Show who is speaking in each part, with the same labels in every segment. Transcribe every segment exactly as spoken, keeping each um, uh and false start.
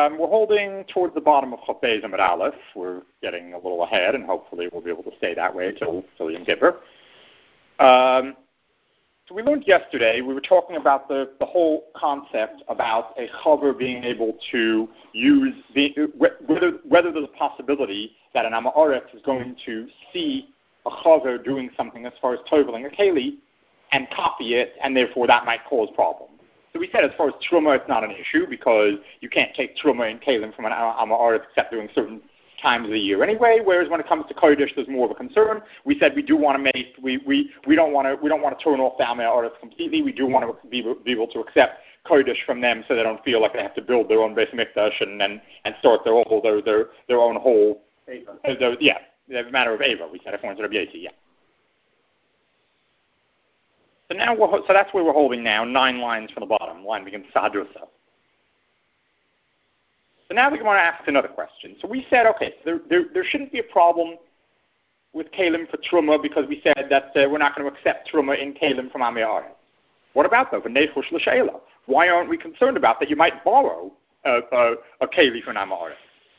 Speaker 1: Um, we're holding towards the bottom of Chaf Beis Amud Aleph. We're getting a little ahead, and hopefully we'll be able to stay that way till till Yom Kippur. Um, so we learned yesterday, we were talking about the, the whole concept about a chaver being able to use, the, whether, whether there's a possibility that an Amoritz is going to see a chaver doing something as far as toveling a keli and copy it, and therefore that might cause problems. So we said as far as truma, it's not an issue because you can't take truma and kalim from an Amoritz except during certain times of the year anyway, whereas when it comes to kodesh, there's more of a concern. We said we do want to make, we, we, we don't want to we don't want to turn off the Amoritz completely. We do want to be, be able to accept kodesh from them so they don't feel like they have to build their own Beis Mikdash and, and, and start their whole their their, their own whole uh, their, yeah, the matter of Ava. We said according to Rabbi Yossi, yeah. So now we're, so that's where we're holding now, nine lines from the bottom. Line begins Sahadrusa. So now we want to ask another question. So we said, okay, there, there, there shouldn't be a problem with Kalim for Truma because we said that uh, we're not going to accept Truma in Kalim from Amei Haaretz. What about though? V'nechush l'sheila. Why aren't we concerned about that you might borrow a, a, a Keli from Amei Haaretz?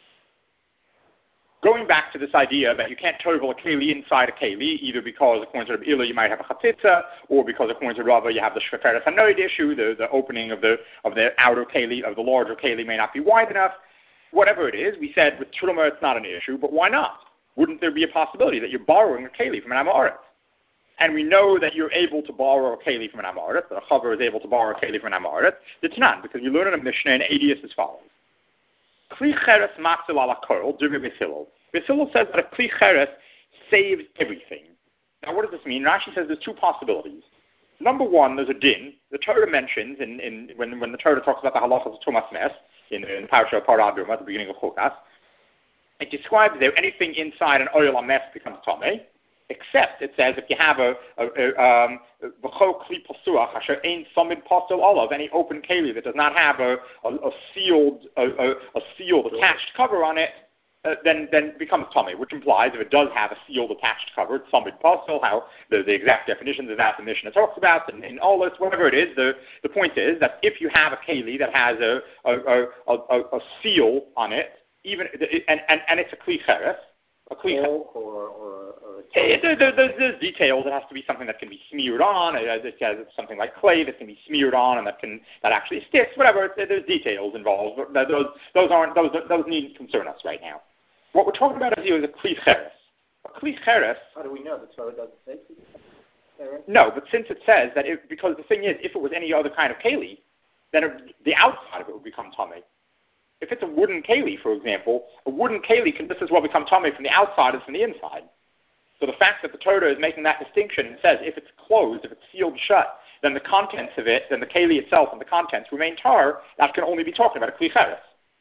Speaker 1: Going back to this idea that you can't tovel a Keli inside a Keli, either because according to Rabbi Ila you might have a Chatzitza, or because according to Rava you have the Shveferes Hanoid issue, the, the opening of the of the outer Keli, of the larger Keli may not be wide enough. Whatever it is, we said with Truma it's not an issue, but why not? Wouldn't there be a possibility that you're borrowing a Keli from an Amoritz? And we know that you're able to borrow a Keli from an Amoritz, that a Chaver is able to borrow a Keli from an Amoritz. It's not, because we learn in a Mishnah in Eidius as follows. Kli Cheres Matzil ala Korel, Dirmi Beis Hillel. Beis Hillel says that a Kli Cheres saves everything. Now what does this mean? Rashi says there's two possibilities. Number one, there's a din. The Torah mentions, in, in, when, when the Torah talks about the halachas of Tumas Mes, in the Parasha of Parah Adumah at the beginning of Chukas, it describes there anything inside an oil ames becomes tamei, except it says if you have a v'cho kli pasuach asher ein samid pastel olav, any open keli that does not have a, a, a sealed a, a, a sealed attached cover on it, uh, then then it becomes tamei, which implies if it does have a sealed attached cover, it's samid pastel. How the, the exact definitions of that the Mishnah talks about, and in all this, whatever it is, the the point is that if you have a keli that has a a, a, a, a seal on it, even and, and, and it's a kli cheres, a kli cheres, or, or, or a there, there, there's, there's details. It has to be something that can be smeared on. It has something like clay that can be smeared on and that can that actually sticks. Whatever. There's details involved. But those those aren't those those needn't concern us right now. What we're talking about is here is a kli cheres. A kli cheres.
Speaker 2: How do we know the Torah doesn't say cheres?
Speaker 1: No, but since it says that, it, because the thing is, if it was any other kind of keli, then it, the outside of it would become tamei. If it's a wooden keli, for example, a wooden keli can just as well become tamei from the outside as from the inside. So the fact that the Torah is making that distinction and says if it's closed, if it's sealed shut, then the contents of it, then the keli itself and the contents remain tar, that can only be talking about a kli cheres.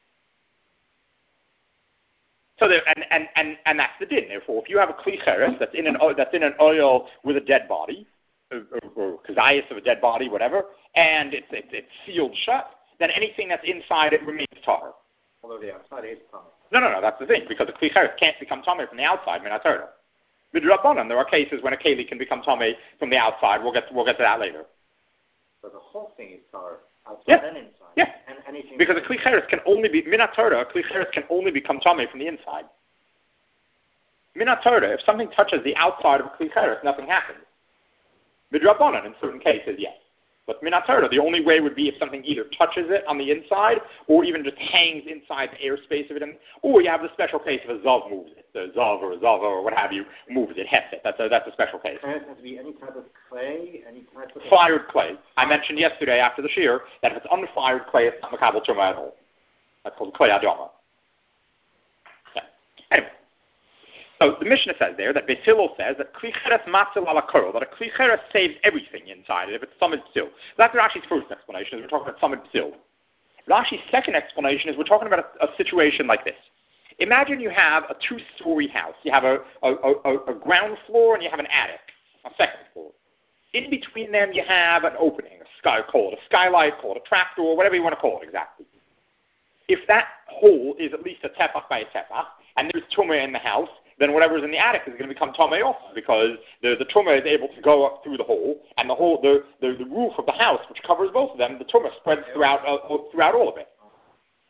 Speaker 1: So there, and, and, and, and that's the din. Therefore, if you have a kli cheres that's in an that's in an oil with a dead body, or, or kazayas of a dead body, whatever, and it's, it's it's sealed shut, then anything that's inside it remains tar.
Speaker 2: Although the outside is tamei.
Speaker 1: No, no, no. That's the thing, because the kli cheres can't become tamei from the outside. Minatorah. Midrabanan, there are cases when a keli can become tamei from the outside. We'll get to, we'll get to that later.
Speaker 2: So the whole thing is tar, outside
Speaker 1: yeah.
Speaker 2: and inside.
Speaker 1: Yeah.
Speaker 2: And anything
Speaker 1: because a kli cheres can only be minatorah. A kli cheres can only become tamei from the inside. Minatorah, if something touches the outside of a kli cheres, nothing happens. Midrabanan, in certain cases, yes. But minatorah, the only way would be if something either touches it on the inside or even just hangs inside the airspace of it, and, or you have the special case if a zav moves it, the zav or a zava or what have you moves it, hets it. That's a, that's a special case.
Speaker 2: It has to be any type of clay, any type of...
Speaker 1: Fired clay. I mentioned yesterday after the shear that if it's unfired clay, it's not makabel truma at all. That's called clay adama. Yeah. Anyway. So the Mishnah says there that Beis Hillel says that kli cheres matzil ala korel, that a kli cheres saves everything inside it if it's samid psil. That's Rashi's first explanation, is we're talking about samid psil. Rashi's second explanation is we're talking about a, a situation like this. Imagine you have a two-story house. You have a, a, a, a ground floor and you have an attic, a second floor. In between them you have an opening, a sky, call it a skylight, call it a trapdoor, whatever you want to call it exactly. If that hole is at least a tefach by a tefach, and there's tumah in the house, then whatever's in the attic is going to become tamei also, because the, the tumah is able to go up through the hole, and the whole the, the, the roof of the house, which covers both of them, the tumah spreads throughout uh, throughout all of it.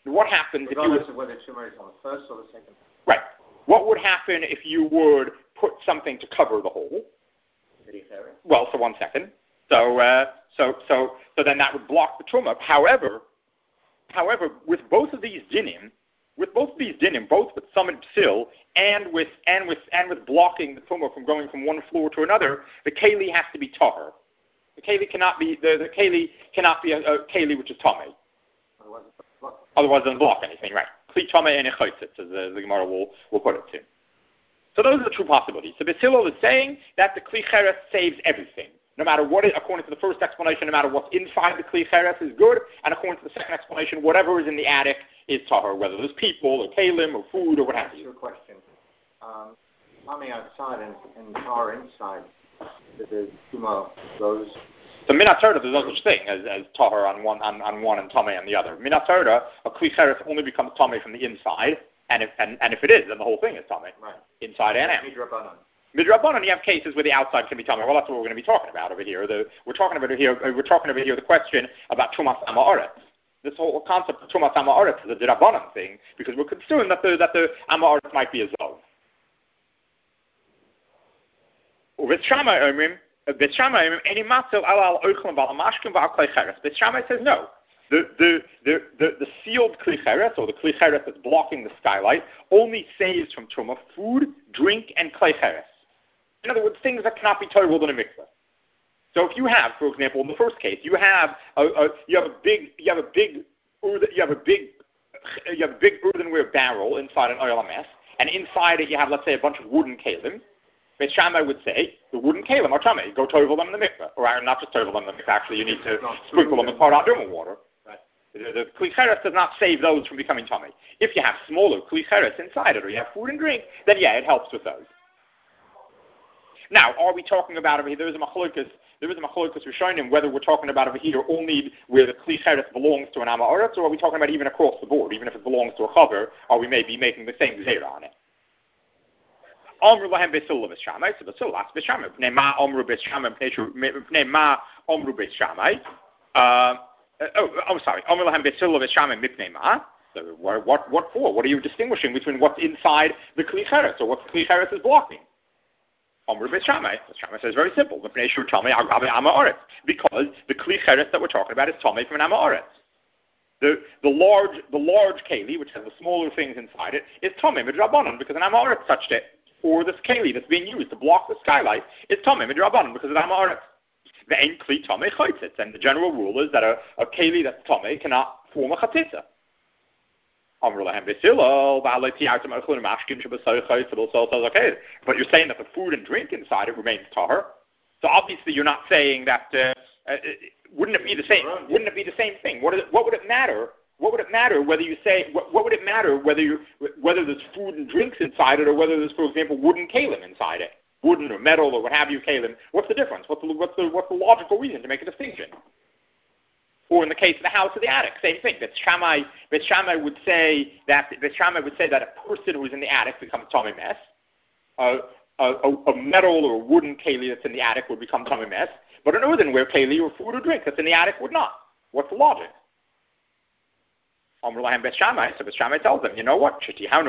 Speaker 1: what happens if you
Speaker 2: Regardless
Speaker 1: would,
Speaker 2: of whether tumor is on the first or the second.
Speaker 1: right? What would happen if you would put something to cover the hole? Well, for one second. So, uh, so, so, so then that would block the truma. However, however, with both of these dinim, with both of these dinim, both with summit psil and with and with and with blocking the truma from going from one floor to another, the keli has to be tahor. The keli cannot be the, the keli cannot be a, a keli which is tamei.
Speaker 2: Otherwise, it's blocked.
Speaker 1: Otherwise, it doesn't block anything, right? Kli tamei and echotzit, as the, the Gemara will will put it to. So those are the true possibilities. So Basilil is saying that the Kli Cheres saves everything. No matter what, it, according to the first explanation, no matter what's inside the Kli Cheres is good, and according to the second explanation, whatever is in the attic is tahor, whether there's people or kalim or food or what have you.
Speaker 2: Your question. Um, Tommy outside and, and tar inside, the tumor goes.
Speaker 1: So minatorda, there's no such thing as, as tahor on one on, on one and tamei on the other. Minatorda, a Kli Cheres only becomes tamei from the inside. And if and, and if it is, then the whole thing is tamei,
Speaker 2: right.
Speaker 1: Inside and out.
Speaker 2: Midrabanan.
Speaker 1: Midrabanan, you have cases where the outside can be tamei. Well, that's what we're going to be talking about over here. The, we're talking about it here. We're talking about here the question about tumas amaretz. This whole concept of tumas amaretz is a dirabanan thing because we're concerned that the that the amaretz might be a zov. B'Shamai omrim, B'Shamai omrim, any matzel alal oichlem bal mashkim bal klei cheres. B'Shamai says no. The, the, the, the, the sealed Kli Cheres, or the Kli Cheres that's blocking the skylight, only saves from Truma food, drink, and Kli Cheres. In other words, things that cannot be totaled in a mikveh. So if you have, for example, in the first case, you have a, a you have a big you have a big you have a big you have a big earthenware barrel inside an oil mess, and inside it you have, let's say, a bunch of wooden kalim. Beit Shammai would say the wooden kalim are tamei. Go tovel them in the mikveh, or not just tovel them in the mikveh. Actually, you need to sprinkle them with paraduma water. The, the Kli Cheres does not save those from becoming tamei. If you have smaller Kli Cheres inside it, or you have food and drink, then yeah, it helps with those. Now, are we talking about over here? There is a machlokas. There is a machlokas rishonim whether we're talking about over here only where the Kli Cheres belongs to an amaretz, or are we talking about even across the board, even if it belongs to a chaver, or we may be making the same zera on it. Amru lahem besil b'shamai, so besil last b'shamai. Pnei ma amru b'shamai, pnei ma amru b'shamai. Oh, I'm sorry. Amru lahem besil b'shamai mipnei ma. So what, what, what for? What are you distinguishing between what's inside the Kli Cheres, or what the Kli Cheres is blocking? Amru b'shamai. B'shamai says very simple. Mipnei shur tamei agabe amaretz, because the Kli Cheres that we're talking about is tamei from an amaretz. The the large the large keli, which has the smaller things inside it, is tamei midrabanan because an amaretz touched it. Or this keli that's being used to block the skylight is tamei midrabanan because of amaretz. The ein kli tamei chaitzitz, and the general rule is that a, a keli that's tamei cannot form a chatzitza. Amru lahem besilol ba'alei tiartem ochlun mashkin shebesoichai. So also says okay, but you're saying that the food and drink inside it remains tahor. So obviously you're not saying that. Uh, uh, wouldn't it be the same? Wouldn't it be the same thing? What, is it, what would it matter? What would it matter whether you say, what, what would it matter whether you, whether there's food and drinks inside it or whether there's, for example, wooden kalim inside it? Wooden or metal or what have you kalim. What's the difference? What's the, what's the, what's the logical reason to make a distinction? Or in the case of the house or the attic, same thing. Beit Shammai, Beit Shammai would say that, Beit Shammai would say that a person who's in the attic becomes tamei mes. Uh, a, a, a metal or a wooden keli that's in the attic would become tamei mes. But an earthenware keli or food or drink that's in the attic would not. What's the logic? Amru lahem Beit Shammai, so Beit Shammai tells them, you know what?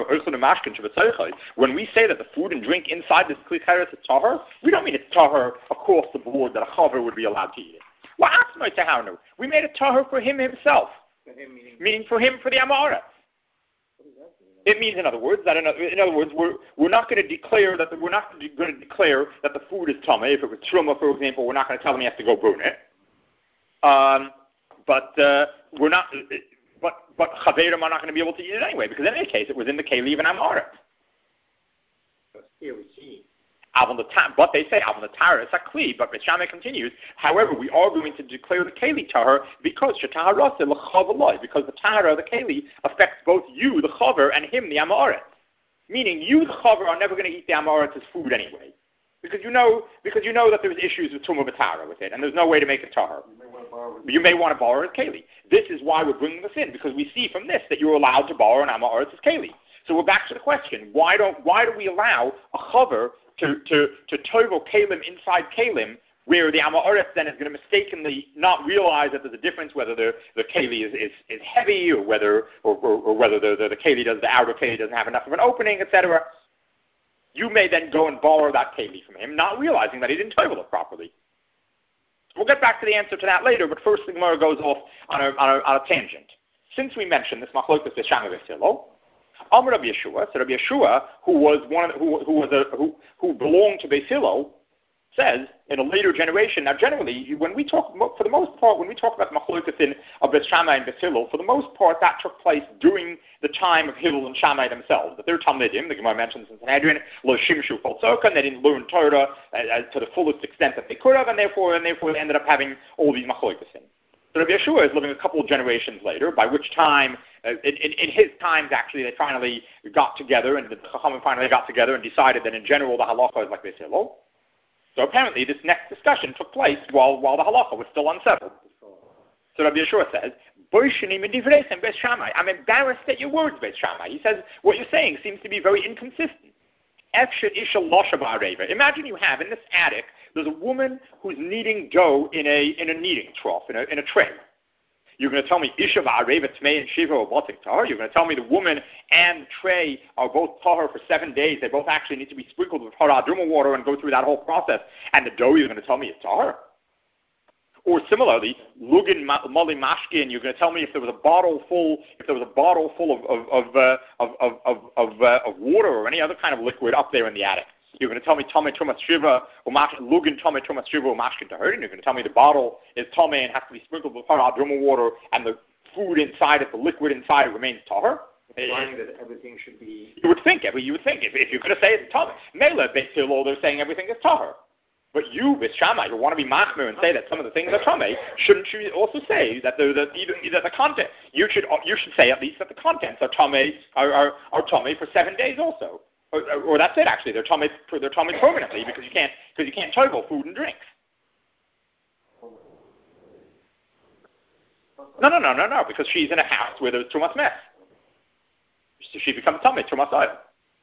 Speaker 1: When we say that the food and drink inside this Kli Cheres is tahor, we don't mean it's tahor across the board that a chaver would be allowed to eat it. We made it tahor for him himself,
Speaker 2: For him, meaning,
Speaker 1: meaning for him for the amaretz. It means, in other words, that in, in other words, we're we're not going to declare that the, we're not going to declare that the food is tamei. If it was truma, for example, we're not going to tell him he has to go burn it. Um, but uh, we're not. But but chaverim are not going to be able to eat it anyway because in any case it was in the keli of an amaretz.
Speaker 2: Here we see.
Speaker 1: But they say avon the tara is a kli. But Beit Shammai continues. However, we are going to declare the keli tahor because shetaharase lechavaloi, because the tahara of the keli affects both you, the chaver, and him, the amaretz. Meaning, you, the chaver, are never going to eat the amaretz as food anyway, because you know because you know that there's issues with tumah b'tara with it, and there's no way to make it tahor. You may want to borrow as keli. This is why we're bringing this in, because we see from this that you're allowed to borrow an amaretz as keli. So we're back to the question: Why don't why do we allow a chaver to to to tovel kalim inside kalim where the Amoritz then is going to mistakenly not realize that there's a difference whether the, the keli is, is, is heavy or whether or, or, or whether the, the, the keli does the outer keli doesn't have enough of an opening, et cetera. You may then go and borrow that keli from him, not realizing that he didn't toivel it properly. We'll get back to the answer to that later, but first the Gemara goes off on a, on a, on a tangent. Since we mentioned this machlokas beis Shammai beis Hillel, Amar Rabbi Yeshua, so Rabbi Yeshua, who was one, of the, who, who was a, who, who belonged to Beis Hillel, says in a later generation. Now, generally, when we talk, for the most part, when we talk about the machlokas in of Beis Shammai and Beis Hillel, for the most part, that took place during the time of Hillel and Shammai themselves. That they're Talmidim, the Gemara mentions in Sanhedrin, lo shimshu kol tzorkan, they didn't learn Torah uh, to the fullest extent that they could have, and therefore, and therefore, they ended up having all these machlokas in. So Rabbi Yeshua is living a couple of generations later, by which time, uh, in, in, in his times, actually, they finally got together, and the Chachamim finally got together and decided that in general the halacha is like Beis Hillel. So apparently this next discussion took place while, while the halacha was still unsettled. So Rabbi Yeshua says, I'm embarrassed at your words, Beis Shammai. He says, what you're saying seems to be very inconsistent. Imagine you have, in this attic, there's a woman who's kneading dough in a in a kneading trough, in a, in a tray. You're going to tell me Isha v'areva tmei and Shiva or Batik tahar? You're going to tell me the woman and the tray are both tahar for seven days. They both actually need to be sprinkled with paraduma water and go through that whole process. And the dough you're going to tell me is tahar? Or similarly, lugin mali mashkin. You're going to tell me if there was a bottle full, if there was a bottle full of of of uh, of of of, of, uh, of water or any other kind of liquid up there in the attic. You're going to tell me Tomei Trumas Shiva or Lugin Tomei Trumas Shiva or Mashkin Tahar, and you're going to tell me the bottle is Tomei and has to be sprinkled with Paraduma water, and the food inside it, the liquid inside it, remains Tahar.
Speaker 2: Implying that everything should be.
Speaker 1: You would think, you would think, if, if you're going to say it's Tomei. Mela, Beis Hillel, they're saying everything is Tahar. But you, Beis Shammai, who want to be machmir and say that some of the things are Tomei, shouldn't you also say that the, the, either, either the content, you should you should say at least that the contents are Tomei, are, are, are Tomei for seven days also. Or, or that's it. Actually, they're tummy they're tummy permanently because you can't because you can't toivel food and drinks. No, no, no, no, no. Because she's in a house where there's too much mess. So she becomes tummy too much oil.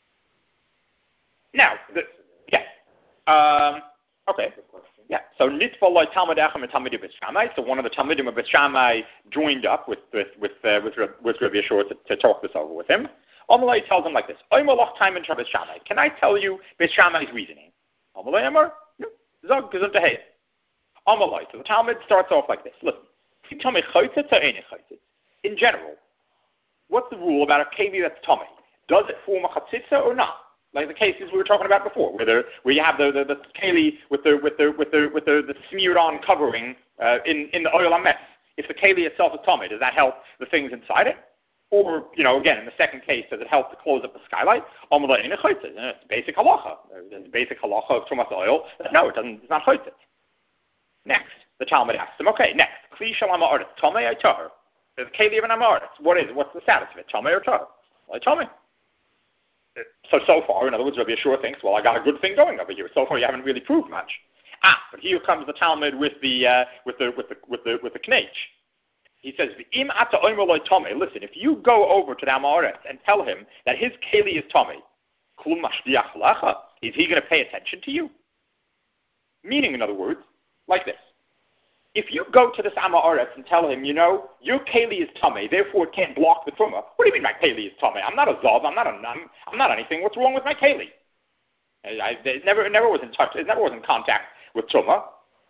Speaker 1: Now, the, yeah, um, okay, yeah. So nitva loy talmidachem and talmidim Beis Shammai. So one of the talmidim of Beis Shammai joined up with with with uh, with, with Rabbi Yeshua to, to talk this over with him. Amalai tells him like this: can I tell you Beis Shammai's reasoning? Amalai Amar, Zog gesund hey. Amalai. So the Talmud starts off like this: listen, you tell me chaytzitz or ain't chaytzitz. In general, what's the rule about a keli that's tummy? Does it form a chatzitza or not? Like the cases we were talking about before, where there, where you have the the, the keli with the with the with the with the, the smeared on covering uh, in in the oil ametz. If the keli itself is tummy, does that help the things inside it? Or, you know, again, in the second case, does it help to close up the skylight? It's basic halacha. It's basic halacha of Trumas oil. No, it doesn't. It's not chaytzit. Next, the Talmud asks him, okay, next. Kli shel amaretz, tomei or tahar? There's a keli of an amaretz. What is it? What's the status of it? Tomei or tahar? Well, tomei. So, so far, in other words, Rabbi Yeshua thinks, well, I got a good thing going over here. So far, you haven't really proved much. Ah, but here comes the Talmud with the, uh, with the, with the, with the, with the knech. He says, listen, if you go over to the Amoritz and tell him that his keli is Tomei, is he going to pay attention to you? Meaning, in other words, like this. If you go to this Amoritz and tell him, you know, your keli is Tomei, therefore it can't block the Truma. What do you mean my keli is Tomei? I'm not a Zav, I'm not a I'm, I'm not anything. What's wrong with my keli? I, I, it, never, it never was in touch, it never was in contact with Truma.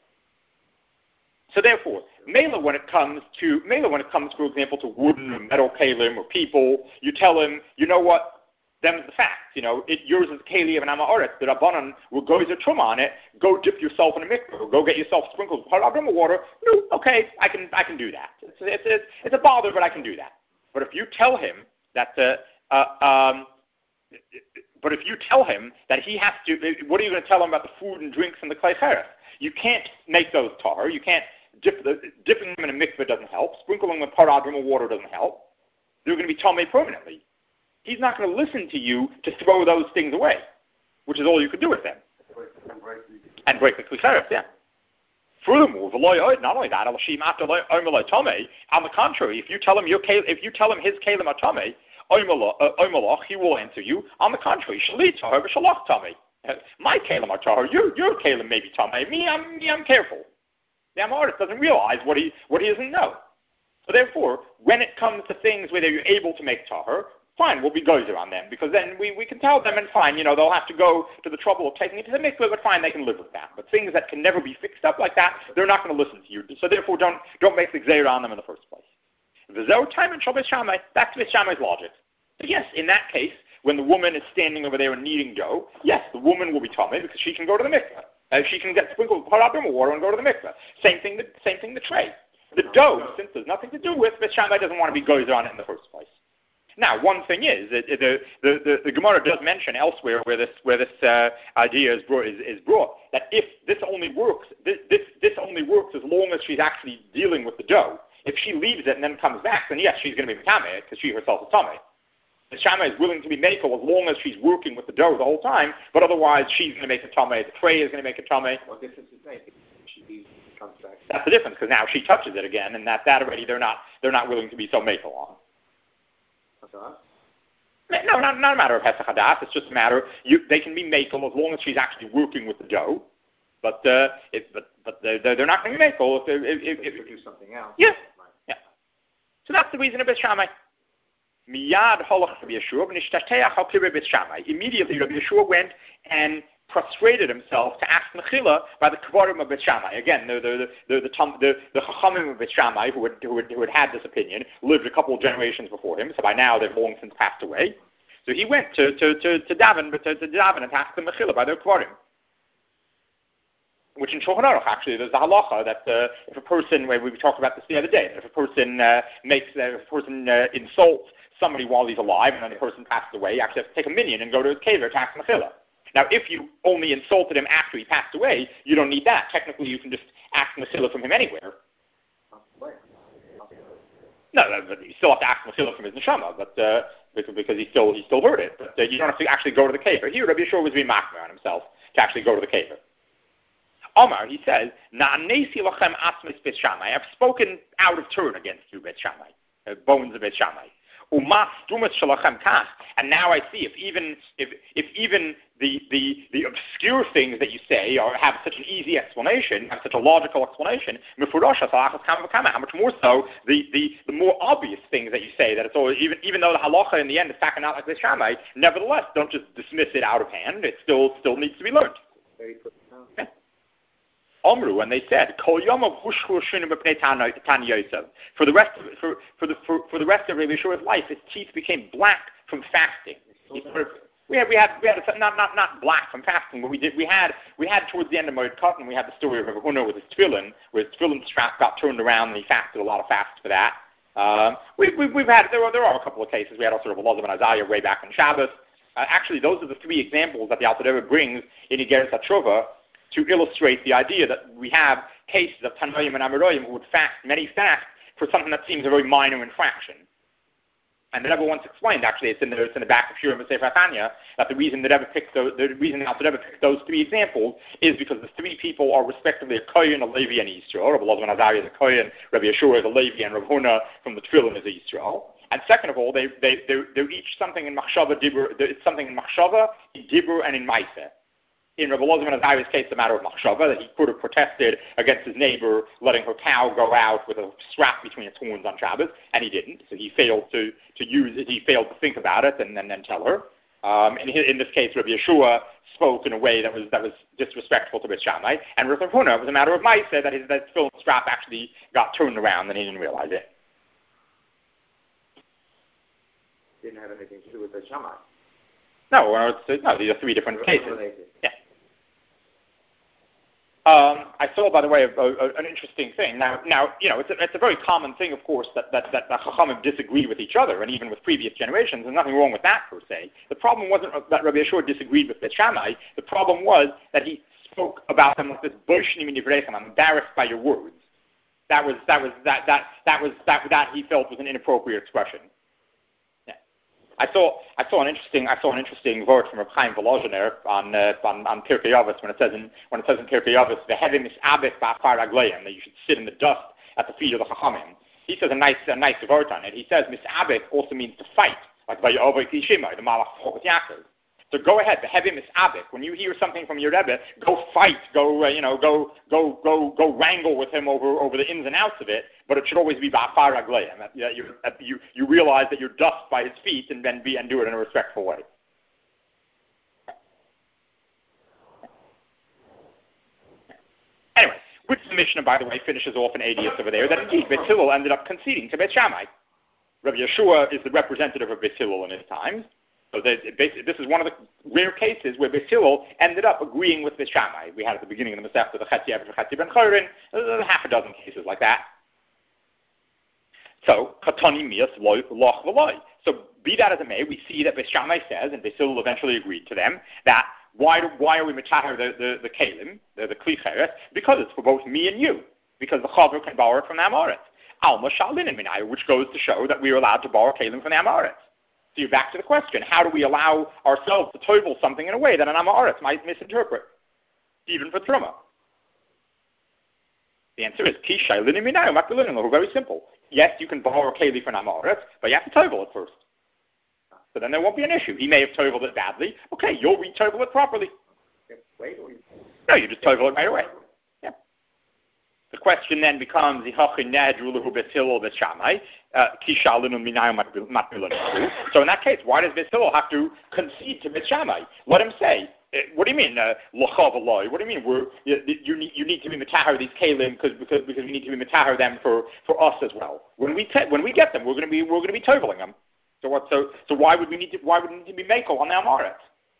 Speaker 1: So therefore, Mela, when it comes to Mela, when it comes, for example, to wooden or metal kalim or people, you tell him, you know what? Them's the facts. You know, it yours is keli of an amaretz. The rabbanon will go as a truma on it. Go dip yourself in a mikveh. Or go get yourself sprinkled with paraduma water. No, okay, I can I can do that. It's it's it's, it's a bother, but I can do that. But if you tell him that the uh, um, but if you tell him that he has to, what are you going to tell him about the food and drinks and the klei chereth? You can't make those tahar. You can't. Dip, the, dipping them in a mikveh doesn't help. Sprinkling them with paraduma water doesn't help. They're going to be tomei permanently. He's not going to listen to you to throw those things away, which is all you could do with them. And break the klicheres, yeah. Furthermore, not only that, on the contrary, if you tell him your if you tell him his kalim are tomei, he will answer you. On the contrary, shalit tahar v'shalach tomei. Uh, my Kalim are tahor. Your your Kalim may be tamei. Me, I'm me, I'm careful. The Amoritz doesn't realize what he what he doesn't know. So therefore, when it comes to things where you're able to make tahor, fine, we'll be gozer on them, because then we, we can tell them, and fine, you know, they'll have to go to the trouble of taking it to the mikveh, but fine, they can live with that. But things that can never be fixed up like that, they're not going to listen to you. So therefore, don't don't make the gzeira on them in the first place. V'zeu time and Shabbos Shammai, that's Beis Shammai's logic. So yes, in that case, when the woman is standing over there and kneading dough, yes, the woman will be tamei because she can go to the mikveh. Uh, she can get sprinkled with water and go to the mikveh. Same thing, the, same thing the tray. The dough, since there's nothing to do with, Beis Shammai doesn't want to be gozer on it in the first place. Now, one thing is, the, the, the, the, the Gemara does mention elsewhere where this, where this uh, idea is brought, is, is brought, that if this only works, this, this, this only works as long as she's actually dealing with the dough. If she leaves it and then comes back, then yes, she's going to be tamei because she herself is tamei. The Shammai is willing to be mekel as long as she's working with the dough the whole time, but otherwise she's going to make a tamei, the tray is going to make a tamei.
Speaker 2: What difference is it? She comes back.
Speaker 1: That's the difference, because now she touches it again, and that, that already they're not they're not willing to be so mekel on. No, not, not a matter of Hesach Hadas. It's just a matter, you, they can be mekel as long as she's actually working with the dough. But uh, if, but but they're, they're not going to be mekel if they if, if, if,
Speaker 2: do something else.
Speaker 1: Yeah, yeah. So that's the reason of Beis Shammai. Miyad holach Rabbi Yeshua v'nishtateach al kibur Beis Shammai. Immediately, Rabbi Yeshua went and prostrated himself to ask mechila by the kvarim of Beis Shammai. Again, the the the the the, the chachamim of Beis Shammai, who had, who had who had had this opinion, lived a couple of generations before him. So by now they've long since passed away. So he went to to to, to daven, but to, to daven and to ask the mechila by their kvarim. Which in Shulchan Aruch, actually, there's a halacha that uh, if a person, we talked about this the other day, that if a person uh, makes, uh, if a person uh, insults somebody while he's alive and then the person passes away, you actually have to take a minion and go to his kever to ask mechila. Now, if you only insulted him after he passed away, you don't need that. Technically, you can just ask mechila from him anywhere. No, but you still have to ask mechila from his neshama, but uh, because, because he still he still heard it. But uh, you don't have to actually go to the kever. Here, Rabbi Yeshua was being machmir on himself to actually go to the kever. Omar, he says, Na'anesi lachem asmis Beis Shammai. I've spoken out of turn against you, Beis Shammai, uh, bones of Beis Shammai. Umas dumas shalachem kach. And now I see if even if if even the, the the obscure things that you say are have such an easy explanation, have such a logical explanation, how much more so the, the, the more obvious things that you say, that it's always, even even though the halacha in the end is taken out like Beis Shammai, nevertheless, don't just dismiss it out of hand. It still still needs to be learned. Okay. Omru, and they said, "Kol yomav hushchu shinu b'pnei Tan Yosef." For the rest, of, for for the for, for the rest of Rabbi Yeshua's life, his teeth became black from fasting. He sort of, we had we had we had a, not not not black from fasting, but we did we had we had towards the end of Moed Katan, we had the story of Rabbi Huna with his tefillin, where his tefillin strap got turned around, and he fasted a lot of fasts for that. Um, we, we, we've had there are there are a couple of cases. We had also Rabbi Elazar ben Azariah way back on Shabbos. Uh, actually, those are the three examples that the Alter Rebbe brings in Igeres HaTshuva to illustrate the idea that we have cases of Tanoim and Amoraim who would fast many fasts for something that seems a very minor infraction. And the Rebbe once explained, actually, it's in the, it's in the back of Shurim Sefer Tanya, that the reason the Rebbe picked those, the reason the Rebbe picked those three examples is because the three people are respectively a Kohen, a Levi, and Yisrael. Rabbi Elazar ben Azariah is a Kohen, Rabbi Yeshua is a Levi, and Rabbi Huna from the Tefillin is a Yisrael. And second of all, they they they're, they're each something in Machshava, Dibur. It's something in Machshava, in Dibur, and in Maaseh. In Rabbi Elazar ben Azariah's case, the matter of Machshava, that he could have protested against his neighbor letting her cow go out with a strap between its horns on Shabbos, and he didn't. So he failed to, to use it. He failed to think about it and, and then tell her. Um, in, his, in this case, Rabbi Yeshua spoke in a way that was that was disrespectful to Beis Shammai, and Rabbi Huna was a matter of Maaseh, that his that film strap actually got turned around and he didn't realize it.
Speaker 2: Didn't have anything to do with Beis Shammai.
Speaker 1: No, it's, no, these are three different cases.
Speaker 2: Related.
Speaker 1: Yeah. Um, I saw, by the way, a, a, an interesting thing. Now, now, you know, it's a, it's a very common thing, of course, that that that the Chachamim disagree with each other, and even with previous generations. There's nothing wrong with that per se. The problem wasn't that Rabbi Yeshua disagreed with Beis Shammai. The problem was that he spoke about them like this: "Boshni min divreichem," I'm embarrassed by your words. That was that was that that that was that that he felt was an inappropriate expression. I saw I saw an interesting I saw an interesting word from Reb Chaim Volozhiner on uh, on on Pirkei Avos when it says in when it says in Pirkei Avos v'hevim misabek ba'afar ragleim, that you should sit in the dust at the feet of the Chachamim. He says a nice a nice word on it. He says misabek also means to fight, like by Yovei Kishima, the Malach fought with Yaakov. So go ahead, behevim is abik. When you hear something from your Rebbe, go fight, go uh, you know, go go go go wrangle with him over, over the ins and outs of it. But it should always be ba'afar ragleim. That you you you realize that you're dust by his feet, and then be and do it in a respectful way. Anyway, which the Mishnah, by the way, finishes off in eightieth over there, that indeed Beis Hillel ended up conceding to Beis Shammai. Rabbi Yeshua is the representative of Beis Hillel in his times. So that this is one of the rare cases where Beis Hillel ended up agreeing with Beis Shammai. We had at the beginning of the Masechta the Chetzi Eved Chetzi Ben Chorin, half a dozen cases like that. So, Chatani Mias Loch V'Loi. So, be that as it may, we see that Beis Shammai says, and Beis Hillel eventually agreed to them, that why, do, why are we metaher the, the, the Kalim, the, the Kli Cheres? Because it's for both me and you. Because the Chaver can borrow it from the Amoritz. Alma Shalin and Minaya, which goes to show that we are allowed to borrow Kalim from the Amoritz. So you're back to the question, how do we allow ourselves to tovel something in a way that an Amoritz might misinterpret, even for Truma? The answer is, Ki Shailin and Minaya, Makbilin, very simple. Yes, you can borrow Kali from an Amoritz, but you have to tovel it first. So then there won't be an issue. He may have toveled it badly. Okay, you'll re-tovel it properly. No, you just tovel it right away. Yeah. The question then becomes, so in that case, why does Beis Hillel have to concede to Beis Shammai? Let him say, what do you mean, uh, what do you mean, we're, you, you, need, you need to be metaher these kalim because, because, because we need to be metaher them for, for us as well. When we, te- when we get them, we're going to be, we're going to be toveling them. So what? So so why would we need to? Why would we need to be makel on the Amoritz?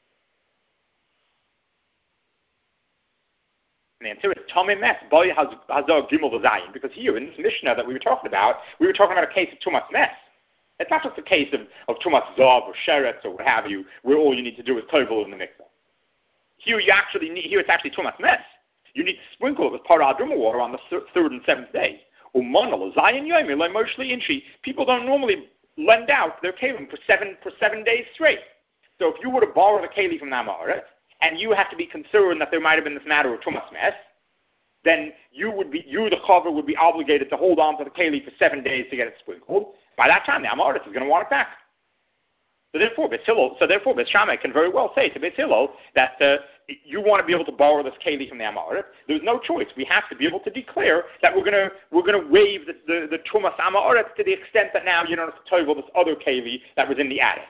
Speaker 1: And the answer is Tomei Mes Boy Hazor Gimel V'Zayin, because here in this Mishnah that we were talking about, we were talking about a case of Tumas Mes. It's not just a case of of Tumas Zav or Sheretz or what have you, where all you need to do is tovel in the mikveh. Here you actually need. Here it's actually Tumas Mes. You need to sprinkle it with Parah Druma water on the thir- third and seventh day. Umanal Zayin Yomi Like Moshli Inchi. People don't normally lend out their kalim for seven for seven days straight. So if you were to borrow the keli from the Amoritz, and you have to be concerned that there might have been this matter of Tumas Mes, then you would be you the chaver would be obligated to hold on to the keli for seven days to get it sprinkled. By that time, the Amoritz is going to want it back. So therefore, Beis Hillel, so therefore, Beis Shammai can very well say to Beis Hillel that uh, you want to be able to borrow this keli from the Amoritz. There's no choice. We have to be able to declare that we're going to we're going to waive the the, the Tumas Amoritz to the extent that now you don't have to tovel this other keli that was in the attic.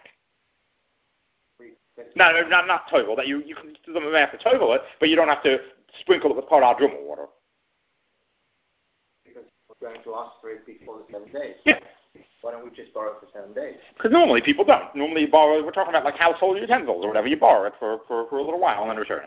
Speaker 1: No, no, not not tovel. That you you can have to tovel it, but you don't have to sprinkle it with Parah Druma water.
Speaker 2: Because we're going to ask for it before the seven days.
Speaker 1: Yeah.
Speaker 2: Why don't we just borrow it for seven days?
Speaker 1: Because normally people don't. Normally you borrow, we're talking about like household utensils or whatever. You borrow it for, for, for a little while and then return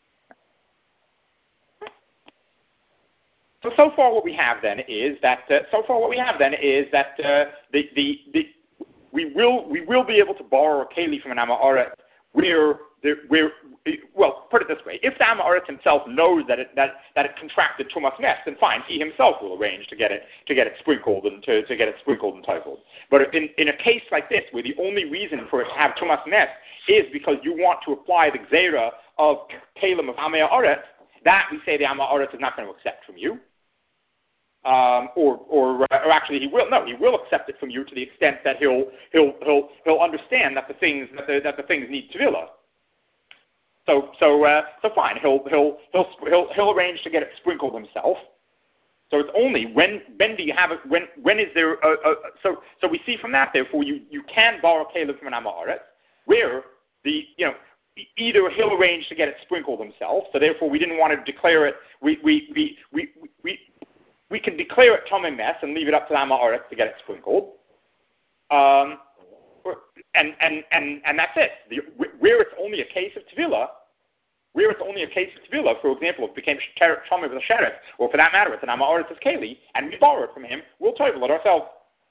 Speaker 1: it. So, so far what we have then is that, uh, so far what we have then is that uh, the, the, the, we will, we will be able to borrow a keli from an Amoritz where, the, where, well, put it this way, if the Amoritz himself knows that it, that, that it contracted Tumas Mes, then fine, he himself will arrange to get it, to get it sprinkled and to, to get it sprinkled and toveled. But in, in a case like this, where the only reason for it to have Tumas Mes is because you want to apply the Gzeira of Kalim of Amei Haaretz, that we say the Amei Haaretz is not going to accept from you. Um, or, or, uh, or actually, he will. No, he will accept it from you to the extent that he'll, he'll, he'll, he'll understand that the things that the, that the things need tevilah. So, so, uh, so fine. He'll, he'll, he'll, he'll, he'll arrange to get it sprinkled himself. So it's only when, when do you have it? When, when is there? A, a, so, so we see from that. Therefore, you, you can borrow Caleb from an Amei Haaretz, where the, you know, either he'll arrange to get it sprinkled himself. So therefore, we didn't want to declare it. We, we, we, we, we We can declare it Tomei Mes and leave it up to the Amei Haaretz to get it sprinkled. Um, and, and, and, and that's it. The, where it's only a case of Tevilah, where it's only a case of Tevilah, for example, if it became Tomei with a Sheretz, or for that matter, it's an Amei Haaretz's Keli, and we borrow it from him, we'll tovel it ourselves.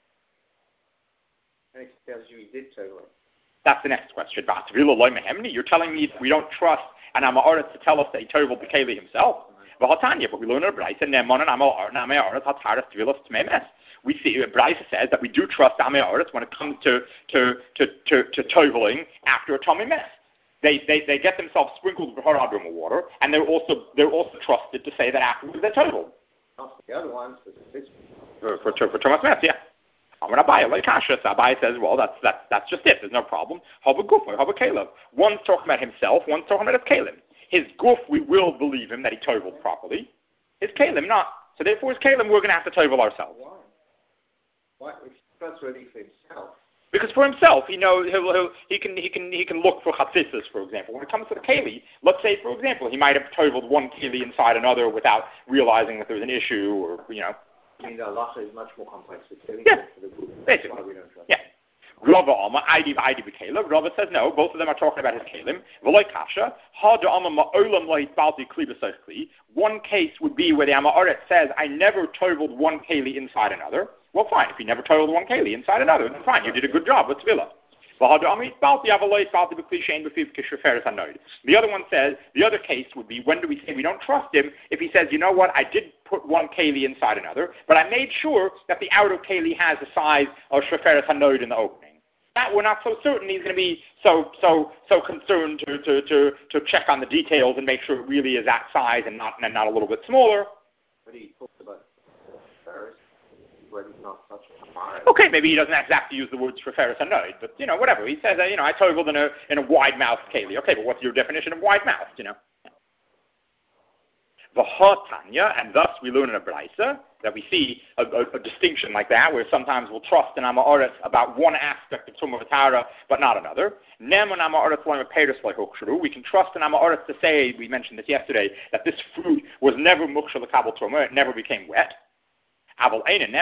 Speaker 2: And it tells you he did tovel it.
Speaker 1: That's the next question. You're telling me that we don't trust an Amei Haaretz to tell us that he toveled the Keli himself? But we learn in Braisa, Nemon and Amei Haaretz Hataras Tevilas Tomei Mes. We see Braisa says that we do trust Amei Haaretz when it comes to to to to, to toveling after a Tomei Mes. They they they get themselves sprinkled with Parah Druma water, and they're also they're also trusted to say that afterwards they're toveled.
Speaker 2: Not the other ones, but this
Speaker 1: for for for Tumas Mes, yeah. Amar Abaye, like Kasha, so Abaye says, well, that's, that's, that's just it. There's no problem. Haba Gufa, Haba Caleb. One's talking about himself, one's talking about his Caleb. His Guf, we will believe him that he toveled properly. His Caleb, not. So therefore, his Caleb, we're going to have to tovel ourselves.
Speaker 2: Why? Why? If he's trustworthy for himself.
Speaker 1: Because for himself, you know, he'll, he'll, he can he can he can look for chatzisas, for example. When it comes to the keli, let's say, for example, he might have toveled one keli inside another without realizing that there was an issue, or you know.
Speaker 2: I mean, the halacha is much more complex with keli
Speaker 1: yeah.
Speaker 2: than for the group.
Speaker 1: Basically.
Speaker 2: That's why we don't trust.
Speaker 1: Yeah. Rava Alma, Aidi Aidi B'Kaleb. Rava says no. Both of them are talking about his kalim. V'loy kasha. Hada Alma Ma'olam Lo'itbalti Kli B'Sochli. One case would be where the Amaret says, "I never toveled one keli inside another." Well, fine. If you never toveled one keli inside another, then fine. You did a good job with tefillah. The other one says, the other case would be, when do we say we don't trust him? If he says, you know what, I did put one keli inside another, but I made sure that the outer keli has the size of Sheferes HaNoid in the opening. That we're not so certain he's going to be so so so concerned to, to, to, to check on the details and make sure it really is that size and not and not a little bit smaller.
Speaker 2: But he talks about Sheferes. Not such
Speaker 1: okay, maybe he doesn't exactly use the words for Ferris and Noid, but you know, whatever. He says, uh, you know, I toveled in a in a wide mouthed keli. Okay, but what's your definition of wide mouthed? You know, V'hatanya, and thus we learn in a brayso that we see a, a, a distinction like that, where sometimes we'll trust in Amaoretz about one aspect of Tumah V'Tara, but not another. Neman Amaoretz loim peiros like Ukshru. We can trust in Amaoretz to say, we mentioned this yesterday, that this fruit was never mukshal l'kabel Tumah, it never became wet. But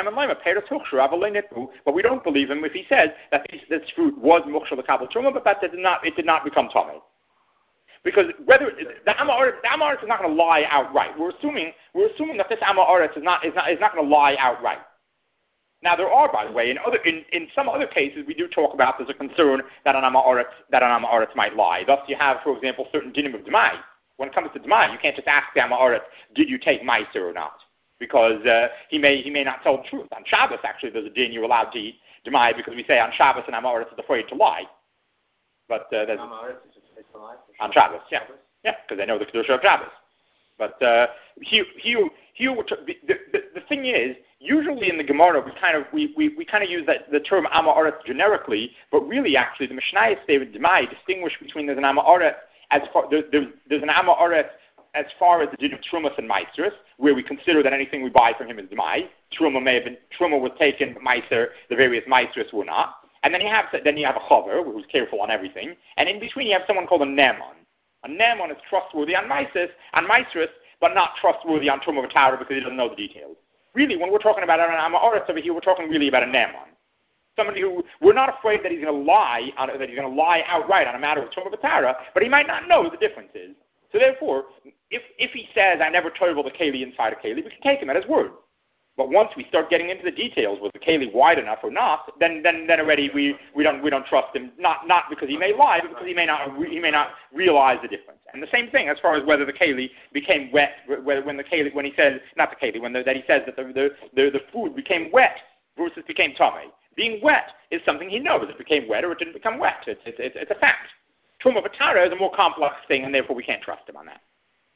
Speaker 1: we don't believe him if he says that this, this fruit was mukshal l'kabel truma, but that did not, it did not become tummy. Because whether the Amaretz, the Amaretz is not going to lie outright. We're assuming we're assuming that this Amaretz is not is not is not going to lie outright. Now there are, by the way, in other in, in some other cases we do talk about there's a concern that an Amaretz that an Amaretz might lie. Thus you have, for example, certain dinim of Demai. When it comes to Demai, you can't just ask the Amaretz, did you take Meiser or not? Because uh, he may he may not tell the truth. On Shabbos, actually, there's a din you're allowed to eat demai because we say on Shabbos an Amaretz is afraid to lie. But uh, there's
Speaker 2: Amaretz is afraid to lie
Speaker 1: on Shabbos, yeah, yeah, because they know the kedusha of Shabbos. But uh, he he he the, the the thing is, usually in the Gemara we kind of we, we, we kind of use that the term Amaretz generically, but really actually the Mishnayos David demai distinguish between there's an Amaretz as far there, there's, there's an Amaretz as far as the din of Trumas and Meisers, where we consider that anything we buy from him is Demai. Truma may have been, Truma was taken, but Meiser, the various Meisers were not. And then you have, then you have a Chaver, who's careful on everything. And in between you have someone called a Neman. A Neman is trustworthy on Meisers, on Meisers, but not trustworthy on Truma V'Tara because he doesn't know the details. Really, when we're talking about an Amaretz over here, we're talking really about a Neman. Somebody who, we're not afraid that he's going to lie, on, that he's going to lie outright on a matter of Truma V'Tara, but he might not know the differences. So therefore, if if he says, I never toveled the keli inside a keli, we can take him at his word. But once we start getting into the details, was the keli wide enough or not, then then, then already we, we don't we don't trust him. Not not because he may lie, but because he may not he may not realize the difference. And the same thing as far as whether the keli became wet, whether when the keli when he says not the keli when the, that he says that the the, the the food became wet versus became tummy. Being wet is something he knows. It became wet or it didn't become wet. It's it's it's, it's a fact. Truma V'Tara is a more complex thing, and therefore we can't trust him on that.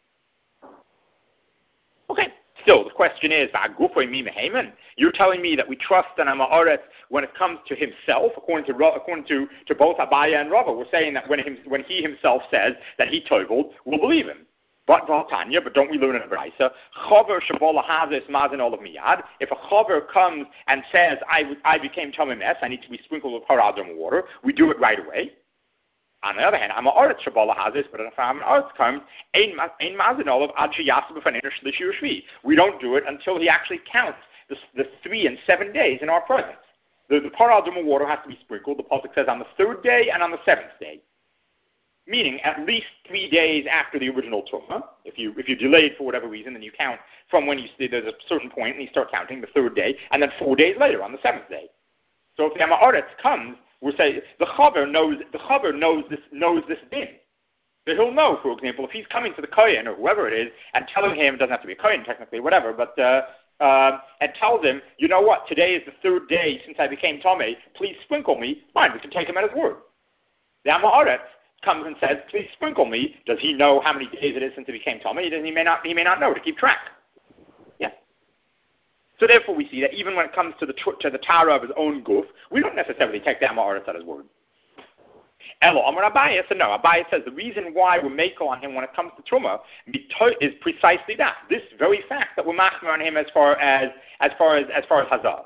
Speaker 1: Okay. Still, the question is, you're telling me that we trust an Amaretz when it comes to himself, according to according to, to both Abaya and Rava. We're saying that when, him, when he himself says that he toveled, we'll believe him. But Valtanya, but don't we learn in the Brayso? If a chaver comes and says, I, I became Tomim, I need to be sprinkled with Haradam water, we do it right away. On the other hand, I'm a Oretz Shabbalah Hazis, but if I'm an Oretz comes, Ein Mazinolov Ad Sheyasa B'Faneinu Shlishi U'Shvi. We don't do it until he actually counts the, the three and seven days in our presence. The, the Parah Adumah water has to be sprinkled. The pasuk says on the third day and on the seventh day, meaning at least three days after the original Tumah. If you if you delayed for whatever reason, then you count from when you there's a certain point and you start counting the third day, and then four days later on the seventh day. So if the Amaretz comes, we say the chaver knows the chaver knows this knows this din. So he'll know, for example, if he's coming to the kohen or whoever it is and telling him, it doesn't have to be a kohen technically, whatever, but uh, uh, and tells him, you know what, today is the third day since I became Tomei, please sprinkle me. Fine, we can take him at his word. The Amaretz comes and says, please sprinkle me. Does he know how many days it is since he became Tomei? He, he may not. He may not know to keep track. Yeah. So therefore we see that even when it comes to the to the Tara of his own goof, we don't necessarily take the Amaretz at his word. Elo, Amar Abaye said no. Abaye says the reason why we're makel on him when it comes to Truma is precisely that. This very fact that we're machmer on him as far as as far as as far as Hazar.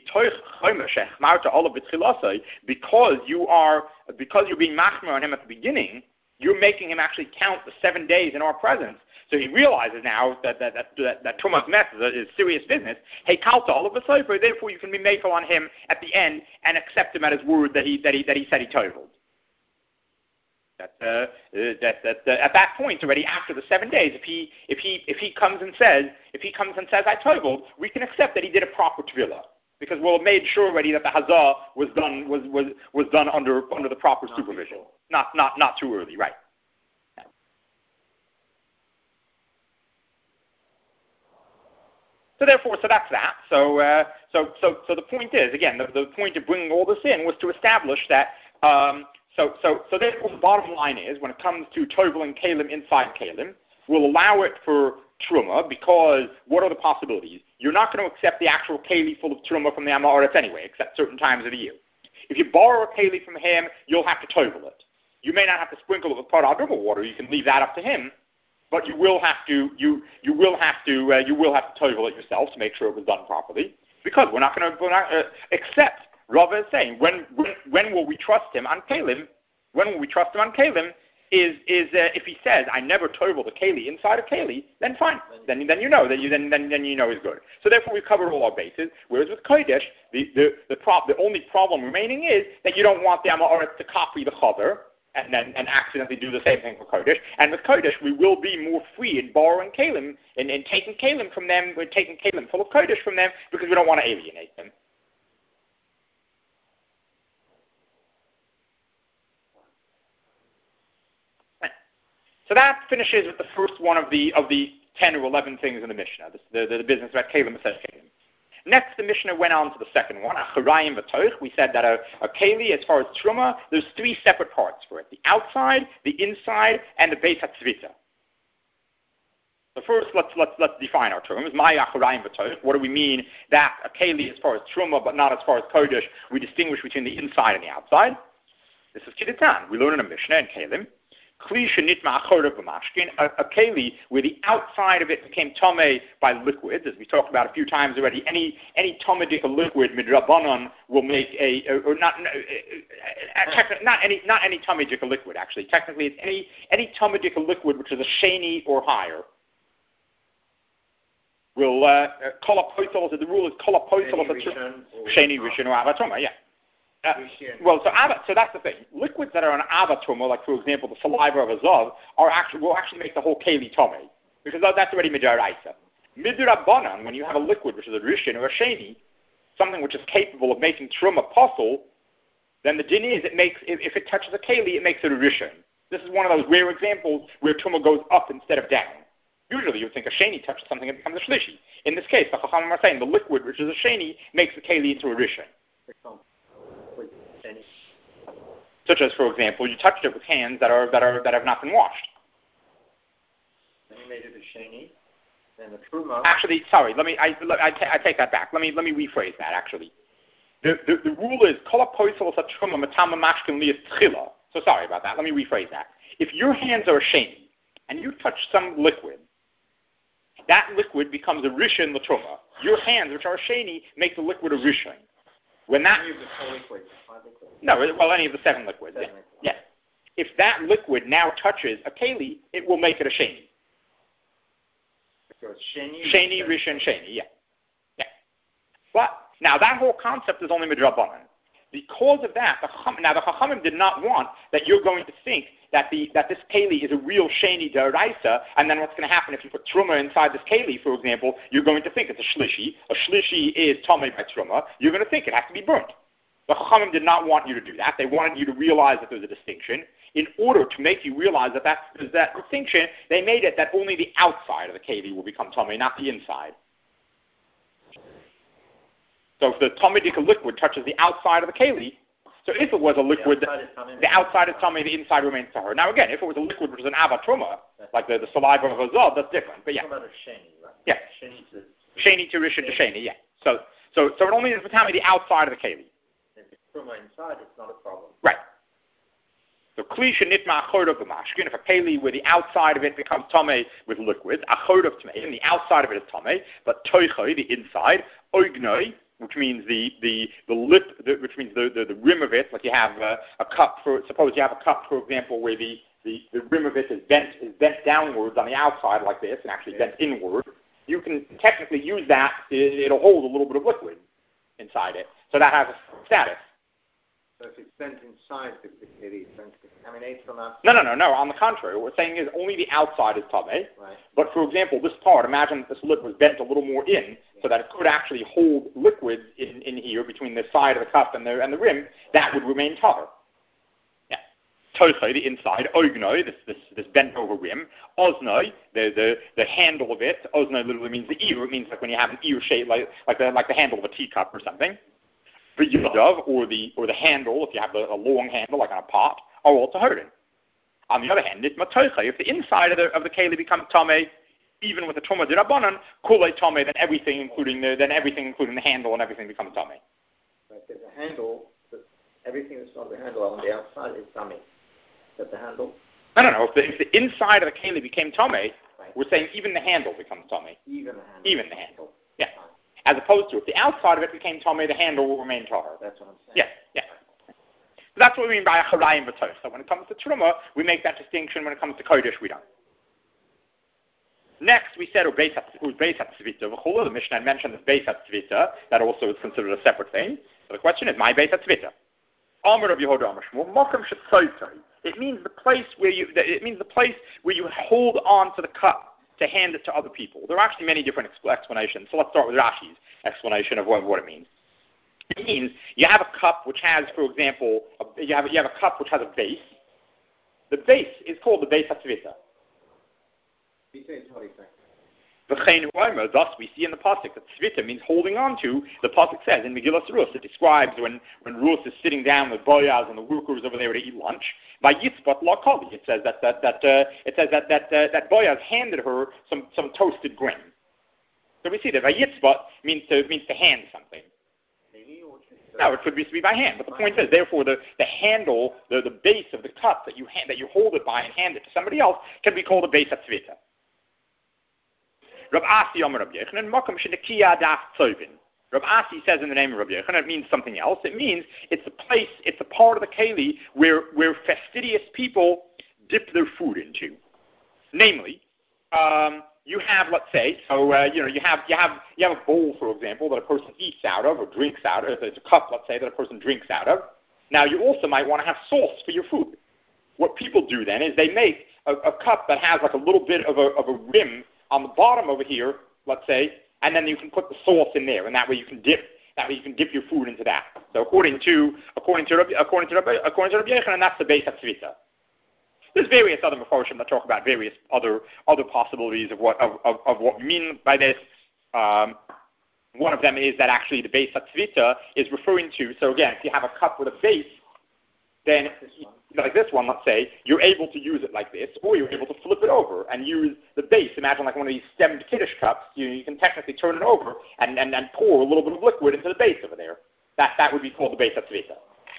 Speaker 1: Because you are because you're being machmer on him at the beginning, you're making him actually count the seven days in our presence. So he realizes now that that that, that, that Truma's mess is, is serious business. Hey, Kalta, all of a sudden, therefore you can be makel on him at the end and accept him at his word that he that he that he said he totaled. That, uh, uh, that, that, uh, at that point already, after the seven days, if he if he if he comes and says if he comes and says I totaled, we can accept that he did a proper tevilah. Because we'll have made sure already that the hazah was done was, was, was done under under the proper not supervision, before. not not not too early, right? So therefore, so that's that. So uh, so so so the point is again the, the point of bringing all this in was to establish that. Um, so so so therefore, the bottom line is when it comes to tovel and kalim inside kalim, we'll allow it for truma because what are the possibilities? You're not going to accept the actual keli full of truma from the Amaretz anyway, except certain times of the year. If you borrow a keli from him, you'll have to tovel it. You may not have to sprinkle it with paraduma water. You can leave that up to him, but you will have to you you will have to uh, you will have to tovel it yourself to make sure it was done properly. Because we're not going to we're not, uh, accept. Rava is saying when when when will we trust him on kalim? When will we trust him on kalim? Is is uh, if he says I never tovel the keli inside of keli, then fine. Then then you know that you then then, then you know he's good. So therefore we've covered all our bases. Whereas with kodesh, the the the, prop, the only problem remaining is that you don't want the Amaretz to copy the chaver and then and accidentally do the same thing for kodesh. And with kodesh, we will be more free in borrowing kalim and, and taking kalim from them. We're taking kalim full of kodesh from them because we don't want to alienate them. So that finishes with the first one of the of the ten or eleven things in the Mishnah, the, the, the business about Kalim and Kalim. Next, the Mishnah went on to the second one, Acharayim v'Toich. We said that a, a Keli, as far as Truma, there's three separate parts for it: the outside, the inside, and the Beis HaTzvita. So first, let's let's let's define our terms. My Acharayim v'Toich. What do we mean that a Keli, as far as Truma, but not as far as Kodesh, we distinguish between the inside and the outside? This is Kiddutan. We learn in a Mishnah in Kalim. A, a keli where the outside of it became tameh by liquids, as we talked about a few times already. Any any tamadical liquid midrabanan will make a or not uh, not any not any tamadical liquid actually. Technically, it's any any tamadical liquid which is a sheni or higher. Will uh, kolapoisol? The rule is kolapoisol sheni rishon or avatoma. Yeah. Uh, well, so ava, so that's the thing. Liquids that are an avatoma, like for example the saliva of a zav, are actually will actually make the whole keli tomei because that's already midaraisa. Midrabanan, when you have a liquid which is a rishon or a sheni, something which is capable of making truma possible, then the din is it makes if, if it touches a keli, it makes it a rishon. This is one of those rare examples where truma goes up instead of down. Usually you would think a sheni touches something and becomes a shlishi. In this case, the chachamim are saying the liquid which is a sheni makes the keli into a rishon. Such as, for example, you touched it with hands that are that are that have not been washed.
Speaker 2: Then you made it a sheni, then the truma.
Speaker 1: Actually, sorry, let me. I I, ta- I take that back. Let me let me rephrase that. Actually, the the, the rule is kol hapoisel sa truma matama mashkin liyas tchila. So sorry about that. Let me rephrase that. If your hands are a sheni and you touch some liquid, that liquid becomes a rishon l'truma. Your hands, which are a sheni, make the liquid a rishon. When that
Speaker 2: any of the four liquids, five liquids.
Speaker 1: No, well, any of the seven liquids.
Speaker 2: Seven
Speaker 1: yeah.
Speaker 2: liquids.
Speaker 1: yeah. If that liquid now touches a keli, it will make it a sheni.
Speaker 2: So it's sheni.
Speaker 1: Sheni, rishon, sheni. Yeah. Yeah. But now that whole concept is only midrabanan. Because of that, the chacham, now the chachamim did not want that you're going to think that the that this keli is a real sheni deraisa, and then what's going to happen if you put truma inside this keli, for example, you're going to think it's a shlishi. A shlishi is tamei by truma. You're going to think it has to be burnt. The chachamim did not want you to do that. They wanted you to realize that there's a distinction. In order to make you realize that that there's that distinction, they made it that only the outside of the keli will become tamei, not the inside. So if the tamidika liquid touches the outside of the keli, so if it was a liquid, the outside, the outside is tamei, the inside remains tahor. Now again, if it was a liquid which is an avatruma, like the, the saliva of a zav, that's different. But yeah,
Speaker 2: What about a sheni? Right?
Speaker 1: Yeah,
Speaker 2: sheni is
Speaker 1: Sheni to Rishon to Sheni, yeah. So, so, so it only is Matame the outside of the Keli.
Speaker 2: If it's Truma inside, it's not a problem.
Speaker 1: Right. So Kli Shenitma Achod of the Mashkin, if a Keli where the outside of it becomes Tame with liquid, Achod of Tame, and the outside of it is Tame, but Toichoi, the inside, Oignoi, which means the the the lip, the, which means the, the the rim of it, like you have a, a cup for, suppose you have a cup, for example, where the, the, the rim of it is bent is bent downwards on the outside like this, and actually bent inward. You can technically use that. It, it'll hold a little bit of liquid inside it, so that has a status.
Speaker 2: So if it's bent inside the Keli, it's going to contaminate from outside?
Speaker 1: No, no, no, no. On the contrary, what we're saying is only the outside is Tameh.
Speaker 2: Right.
Speaker 1: But for example, this part, imagine that this lip was bent a little more in, yeah. so that it could actually hold liquids in, in here between the side of the cup and the and the rim. That would remain tar. Yeah. Toichai, the inside. Oignoi, this this this bent over rim. Oznoi, the the the handle of it. Oznoi literally means the ear. It means like when you have an ear shape, like like the like the handle of a teacup or something. The Yadav, or the or the handle, if you have a, a long handle like on a pot, are all Tahorin. On the other hand, it's Matoicha. If the inside of the of the Keli becomes Tameh, even with the Tumah Dirabanan, Kulei Tameh, then everything including the then everything including the handle and everything becomes Tameh.
Speaker 2: Right, there's a handle, everything that's not the handle on the outside is Tameh. Is that the handle?
Speaker 1: No, no, no. If the, if the inside of the Keli became Tameh,
Speaker 2: right.
Speaker 1: we're saying even the handle becomes Tameh.
Speaker 2: Even the handle.
Speaker 1: Even the handle. Yeah. Right. As opposed to if the outside of it became Tameh, the handle will remain Tahor.
Speaker 2: That's what I'm saying.
Speaker 1: Yeah, yeah. So that's what we mean by Acharayim B'Toch. So when it comes to Truma, we make that distinction. When it comes to Kodesh, we don't. Next, we said Beis HaTzvita. The Mishnah had mentioned this Beis HaTzvita. That also is considered a separate thing. So the question is, my Beis HaTzvita. Amar of Yehuda Amar Shmuel, Mokum Shetzoitoi. It means the place where you. It means the place where you hold on to the cup to hand it to other people. There are actually many different explanations. So let's start with Rashi's explanation of what, what it means. It means you have a cup which has, for example, a, you, have, you have a cup which has a base. The base is called the Beis HaTzvita. Thus we see in the pasuk that tzvita means holding on to. The pasuk says in Megillas Rus, it describes when, when Rus is sitting down with Boaz and the workers over there to eat lunch. By Yitzpat Lakali, it says that that that uh, it says that that uh, that Boaz handed her some, some toasted grain. So we see that by Yitzpat means to means to hand something. No, it could be to be by hand. But the point is, therefore, the, the handle, the, the base of the cup that you hand, that you hold it by and hand it to somebody else can be called a Beis HaTzvita. Rav Asi Omer Rav Yochanan, Mokum Shenekiya Daf Tzovin. Rav Asi says in the name of Rav Yochanan, it means something else. It means it's a place, it's a part of the Keli where, where fastidious people dip their food into. Namely, um, you have, let's say, so uh, you know, you have you have you have a bowl, for example, that a person eats out of or drinks out of. It's a cup, let's say, that a person drinks out of. Now, you also might want to have sauce for your food. What people do then is they make a, a cup that has like a little bit of a of a rim on the bottom over here, let's say, and then you can put the sauce in there, and that way you can dip. That way you can dip your food into that. So according to according to according to according to Rabbi Yochanan, that's the Beis HaTzvita. There's various other Mefarshim that talk about various other other possibilities of what of, of, of what we mean by this. Um, one of them is that actually the Beis HaTzvita is referring to. So again, if you have a cup with a base, then like this one, let's say, you're able to use it like this, or you're able to flip it over and use the base. Imagine like one of these stemmed Kiddush cups. You, you can technically turn it over and, and, and pour a little bit of liquid into the base over there. That that would be called the Beis HaTzvita.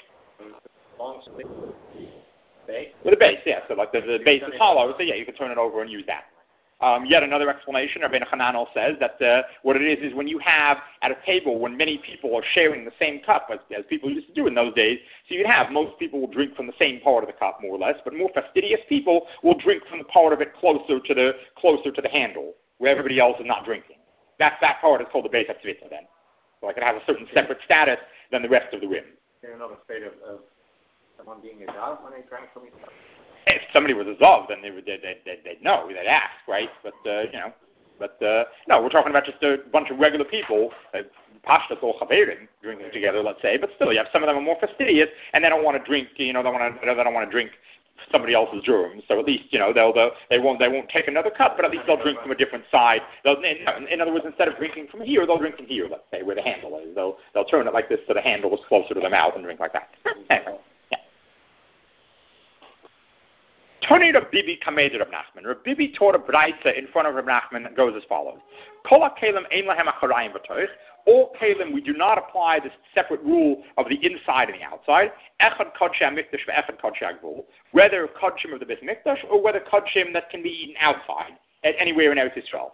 Speaker 1: With a base, yeah. So like the, the base is hollow, so yeah, you can turn it over and use that. Um, yet another explanation, Rabbeinu Hananel says that uh, what it is is when you have at a table when many people are sharing the same cup, as, as people used to do in those days, so you'd have most people will drink from the same part of the cup more or less, but more fastidious people will drink from the part of it closer to the closer to the handle, where everybody else is not drinking. That that part is called the Beis HaTzvita then. So like it has a certain separate status than the rest of the rim.
Speaker 2: They're not afraid of, of someone being a dog when they drank from each other.
Speaker 1: If somebody was a Zav, then they would, they'd, they'd, they'd know, they'd ask, right? But, uh, you know, but, uh, no, we're talking about just a bunch of regular people, uh, Pashtas or Chaverim, drinking together, let's say, but still, you have some of them are more fastidious, and they don't want to drink, you know, they, want to, they don't want to drink somebody else's germs, so at least, you know, they'll, they'll, they won't, they won't take another cup, but at least they'll drink from a different side. They'll, in, in other words, instead of drinking from here, they'll drink from here, let's say, where the handle is. They'll, they'll turn it like this so the handle is closer to the mouth and drink like that. Anyway. Tony Reb Bibi Kamed Reb Nachman. Reb Bibi taught a braisa in front of Reb Nachman that goes as follows. Kol kelim ein lahem acharayim v'toich. All kelim, we do not apply this separate rule of the inside and the outside. Echad kodshei hamikdash ve'echad kodshei hagvul. Whether kodshim of the Beis Mikdash or whether kodshim that can be eaten outside, at anywhere in Eretz Yisrael.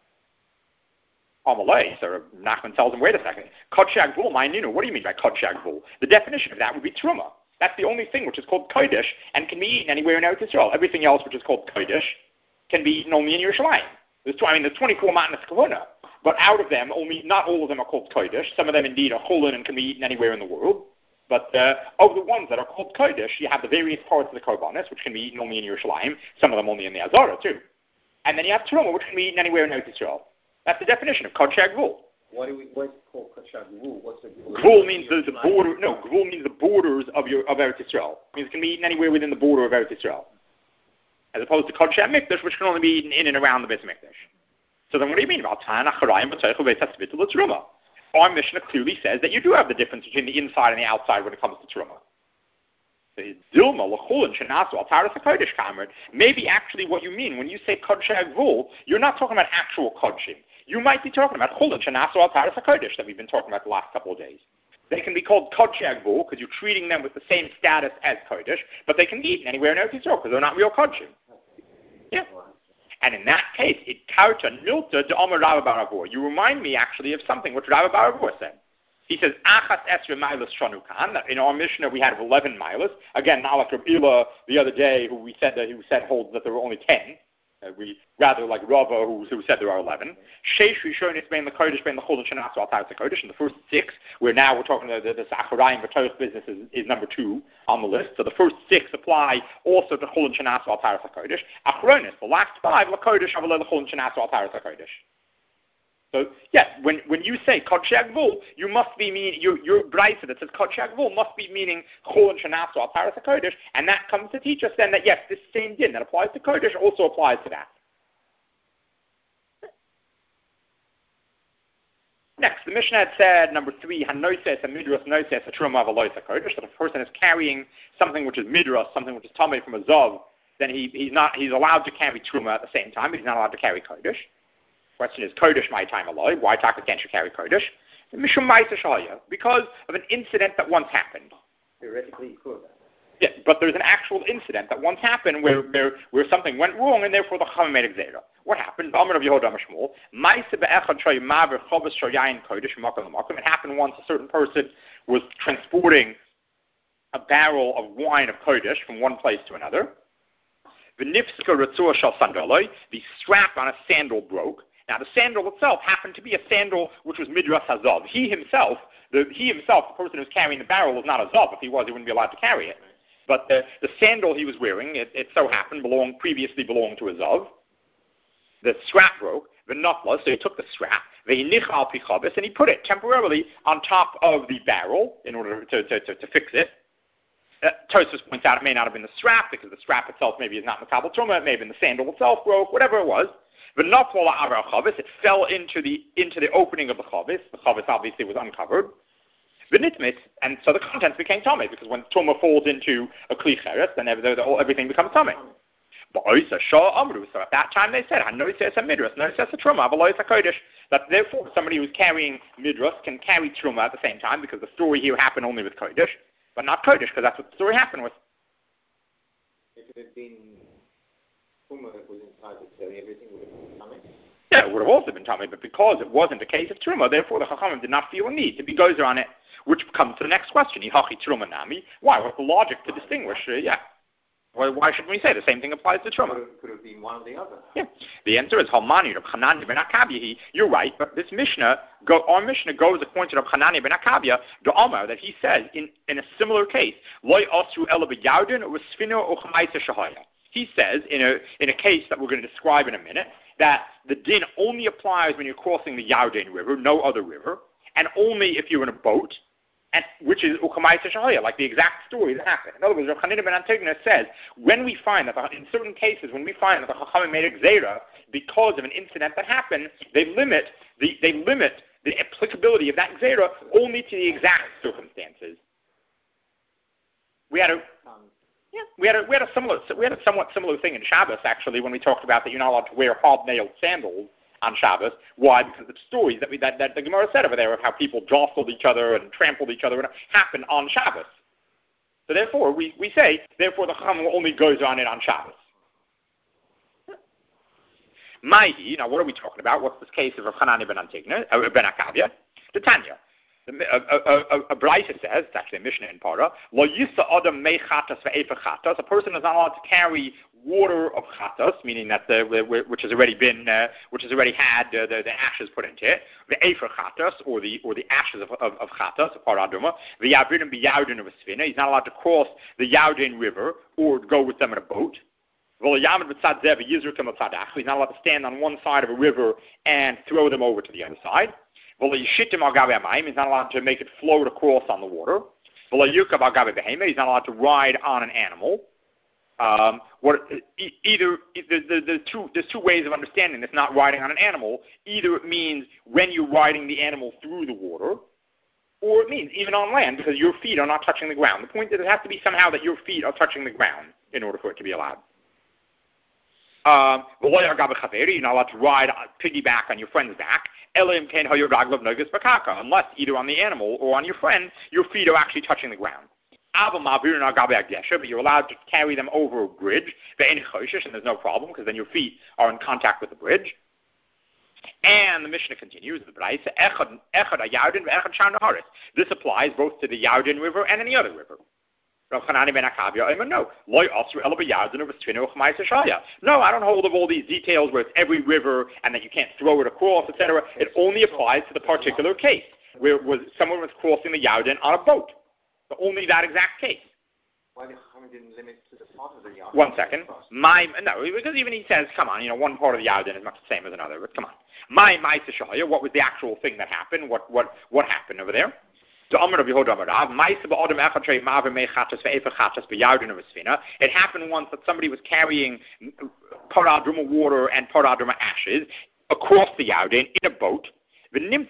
Speaker 1: Amalei, so Reb Nachman tells him, wait a second. Kodshei hagvul, ma'aninu. What do you mean by kodshei hagvul? The definition of that would be truma. That's the only thing which is called kodesh and can be eaten anywhere in Eretz Yisrael. Everything else which is called kodesh can be eaten only in Yerushalayim. There's, I mean, there's twenty-four matnas kahuna, but out of them, only not all of them are called kodesh. Some of them indeed are chulin and can be eaten anywhere in the world. But uh, of the ones that are called kodesh, you have the various parts of the korbanos which can be eaten only in Yerushalayim. Some of them only in the Azara too. And then you have truma which can be eaten anywhere in Eretz Yisrael. That's the definition of kodshei hagvul.
Speaker 2: Why do we what's called kodshei hagvul? What's the
Speaker 1: gvul means the, the border. No, gvul means the borders of your of Eretz Yisrael. It means it can be eaten anywhere within the border of Eretz Yisrael, as opposed to kodshei hamikdash, which can only be eaten in and around the Beis Mikdash. So then, what do you mean about tan acharayim v'toich u'veitzasvitul l'truma? Our Mishnah clearly says that you do have the difference between the inside and the outside when it comes to truma. Maybe actually what you mean when you say kodshei hagvul, you're not talking about actual kodshim. You might be talking about chulin shenasu al taras hakodesh that we've been talking about the last couple of days. They can be called kodshei hagvul because you're treating them with the same status as kodesh, but they can be eaten anywhere in Eretz Yisrael because they're not real kodshim. Yeah. And in that case, it karta nilta de Omer Rabba bar Avur. You remind me actually of something which Rabba bar Avur said. He says, Achas esre milas shanukan. In our Mishnah, we had eleven milas. Again, not like Rabbi Ila the other day, who we said that who said holds that there were only ten. Uh, we rather like Rava, who, who said there are eleven. Sheish Rishonis bein the kodesh bein the chol shenasu al taras hakodesh. And the first six, where now we're talking about the, the acharayim v'toich business is, is number two on the list. So the first six apply also to chol shenasu al taras hakodesh. Achronis, the last five, la kodesh avalei la chol shenasu al taras hakodesh. So, yes, when, when you say kodshei hagvul, you must be meaning, your, your braisa that says kodshei hagvul must be meaning chol and shenasu al taras hakodesh, and that comes to teach us then that, yes, this same din that applies to kodesh also applies to that. Next, the Mishnah had said, number three, hanoises a midras noises a truma avalois hakodesh, that if a person is carrying something which is midras, something which is tamei from a zav, then he, he's not, he's allowed to carry truma at the same time, but he's not allowed to carry kodesh. Question is, Kodesh my time alloy. Why talk can't you carry Kodesh? Mishum Ma'aseh Shahaya, because of an incident that once happened.
Speaker 2: Theoretically, you could.
Speaker 1: Yeah, but there's an actual incident that once happened where where, where something went wrong, and therefore the Chachamim made a gzeira. What happened? Amar of Yehuda Mashmuel. Ma'aseh be'echad shoy maver chovas shoyayin Kodesh makom l'makom. It happened once. A certain person was transporting a barrel of wine of Kodesh from one place to another. V'nifska retzua shal sandaloi. The strap on a sandal broke. Now, the sandal itself happened to be a sandal which was midras hazav. He himself, the, he himself, the person who's carrying the barrel, was not a zav. If he was, he wouldn't be allowed to carry it. But the, the sandal he was wearing, it, it so happened, belonged previously belonged to a zav. The strap broke, the nutla, so he took the strap, ve'inich al pichabis, and he put it temporarily on top of the barrel in order to, to, to, to fix it. Uh, Tosfos points out it may not have been the strap, because the strap itself maybe is not makabel truma, it may have been the sandal itself broke, whatever it was. The nafla avar chavis, it fell into the into the opening of the chavis. The chavis obviously was uncovered. The nitmis, and so the contents became tummy, because when truma falls into a kli cheres, then everything becomes tummy. But so at that time they said, "Hanoises a midras, noises a truma, avalois a kodesh." That therefore somebody who's carrying midras can carry truma at the same time, because the story here happened only with kodesh, but not kodesh, because that's what the story happened with.
Speaker 2: If it had been truma that was inside the story, everything would have been tummy.
Speaker 1: Yeah, it would have also been tummy, but because it wasn't a case of truma, therefore the chachamim did not feel a need to be gozer on it, which comes to the next question. Yihachi truma nami. Why? What's the logic to distinguish? Uh, yeah. Well, why shouldn't we say the same thing applies to truma?
Speaker 2: Could have, could have been one or the other.
Speaker 1: Yeah. The answer is Halmani of Hanani ben Akabya. You're right, but this Mishnah, go, our Mishnah goes according to Hanani ben Akabya, the Omar, that he says in, in a similar case, Loi Osru Ela b'Yardin or Sfino or Chamaisa Shahaya. He says in a in a case that we're going to describe in a minute that the din only applies when you're crossing the Yarden River, no other river, and only if you're in a boat. And, which is Ukamaisa Shahaya, like the exact story that happened. In other words, Rav Chanina ben Antigna says, when we find that, the, in certain cases, when we find that the Chachamim made a gzeira because of an incident that happened, they limit the they limit the applicability of that gzeira only to the exact circumstances. We had a...
Speaker 2: Um,
Speaker 1: Yeah, we had a we had a similar we had a somewhat similar thing in Shabbos actually when we talked about that you're not allowed to wear hard nailed sandals on Shabbos. Why? Because the stories that we that, that the Gemara said over there of how people jostled each other and trampled each other happened on Shabbos. So therefore, we, we say therefore the Chacham only goes on it on Shabbos. Maihi, now what are we talking about? What's this case of Rav Hanani ben Antigna, uh, ben Akavia? The Tanya. A, a, a, a Braisa says, it's actually a Mishnah in Para, Lo yisa adam mei chatas ve'efer chatas. A person is not allowed to carry water of chatas, meaning that the which has already been, uh, which has already had uh, the, the ashes put into it, ve'efer chatas, or the or the ashes of of, of chatas, of paraduma, ve'yavidim b'yardin of a svina. He's not allowed to cross the Yarden River or go with them in a boat. He's not allowed to stand on one side of a river and throw them over to the other side. He's not allowed to make it float across on the water. He's not allowed to ride on an animal. Um, what, either the, the, the two, there's two ways of understanding this, not riding on an animal. Either it means when you're riding the animal through the water, or it means even on land because your feet are not touching the ground. The point is it has to be somehow that your feet are touching the ground in order for it to be allowed. Um, you're not allowed to ride, piggyback on your friend's back, unless either on the animal or on your friend, your feet are actually touching the ground. But you're allowed to carry them over a bridge, and there's no problem because then your feet are in contact with the bridge. And the Mishnah continues, this applies both to the Yarden River and any other river. No, I don't hold of all these details where it's every river and that you can't throw it across, et cetera. It only applies to the particular case where was someone was crossing the Yarden on a boat. So only that exact case.
Speaker 2: Why didn't limit to the part of the Yarden?
Speaker 1: One second. My no, because even he says, come on, you know, one part of the Yarden is not the same as another. But come on, my my what was the actual thing that happened? What what what happened over there? It happened once that somebody was carrying paraduma water and paraduma ashes across the Yarden in a boat. And then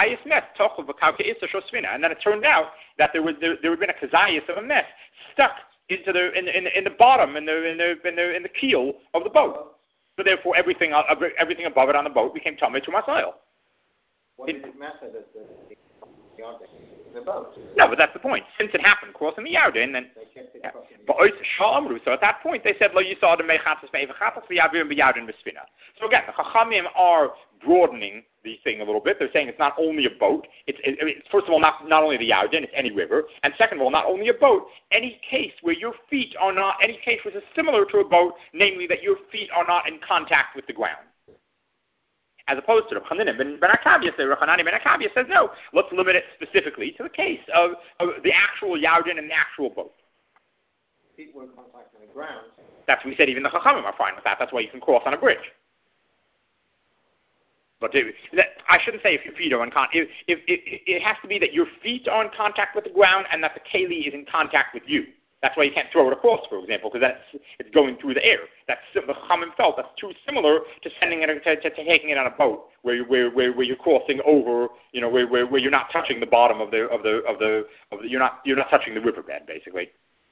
Speaker 1: it turned out that there was there, there had been a kazayas of a mess stuck into the in, in, in the bottom in the in the in the in the keel of the boat. So therefore, everything everything above it on the boat became tamei to masail.
Speaker 2: What did it matter that the Yarden? The boat.
Speaker 1: No, but that's the point. Since it happened crossing the Yarden, then yeah. But so at that point they said, "Lo yisad mechatas me'evachatas v'yavim b'Yarden b'svina." So again, the Chachamim are broadening the thing a little bit. They're saying it's not only a boat. It's, it, it's first of all not not only the Yarden, it's any river, and second of all, not only a boat. Any case where your feet are not, any case which is similar to a boat, namely that your feet are not in contact with the ground. As opposed to Rav Hanani ben Akavia, Rav Hanani ben Akavia says, no, let's limit it specifically to the case of, of the actual Yarden and the actual boat.
Speaker 2: Feet were in contact with the ground.
Speaker 1: That's what we said, even the Chachamim are fine with that. That's why you can cross on a bridge. But it, that, I shouldn't say if your feet are in contact. It, it, it, it has to be that your feet are in contact with the ground and that the keli is in contact with you. That's why you can't throw it across, for example, because that's it's going through the air. That's the Chachamim felt that's too similar to sending it to, to, to taking it on a boat, where you, where, where where you're crossing over, you know, where, where where you're not touching the bottom of the of the of the of the you're not you're not touching the riverbed, basically.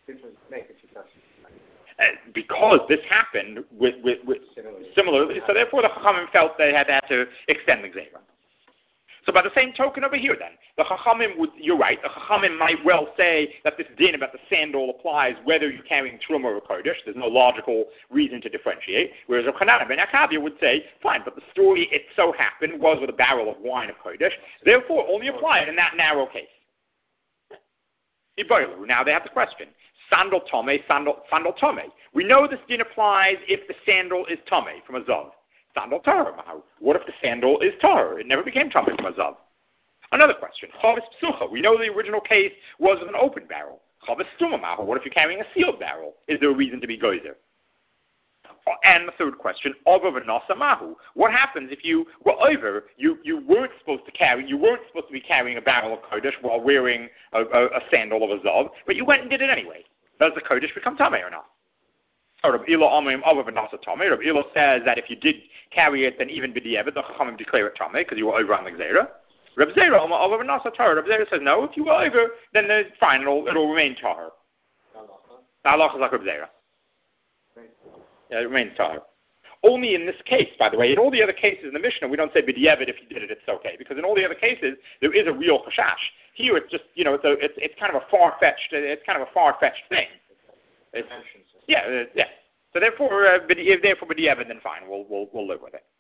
Speaker 1: Uh, because this happened with with, with similarly, so therefore the Chachamim felt they had, had to extend the Gzeira. So by the same token over here then, the Chachamim would, you're right, the Chachamim might well say that this din about the sandal applies whether you're carrying Truma or Kodesh. There's no logical reason to differentiate. Whereas Rav Hanani ben Akavia would say, fine, but the story it so happened was with a barrel of wine of Kodesh, therefore only apply it in that narrow case. Now they have the question, sandal tome, sandal, sandal tome. We know this din applies if the sandal is tome from a zav. Sandal tahor. What if the sandal is tahor? It never became tamei from a zav. Another question. Chavis psucha. We know the original case was with an open barrel. Chavis stuma mahu. What if you're carrying a sealed barrel? Is there a reason to be gozer? And the third question. Over v'nasa mahu. What happens if you were over? You you weren't supposed to carry. You weren't supposed to be carrying a barrel of kodesh while wearing a, a, a sandal of a zav, but you went and did it anyway. Does the kodesh become tamei or not? Rav Ilo says that if you did carry it, then even b'di'evet, the Chachamim declare it tamei because you were over on the Gzeira. Rav Zera over v'nasa tahor. Rav Zera says no. If you were over, then it's fine. It'll it'll remain tahor. The halacha is like Reb Zera. Yeah, it remains tahor. Only in this case, by the way. In all the other cases in the Mishnah, we don't say b'diavad if you did it, it's okay. Because in all the other cases, there is a real chashash. Here, it's just, you know, it's a, it's, it's kind of a far-fetched, it's kind of a far-fetched thing. It's, yeah, uh, yeah. So therefore, uh, if therefore b'diavad, then fine, we'll, we'll, we'll live with it.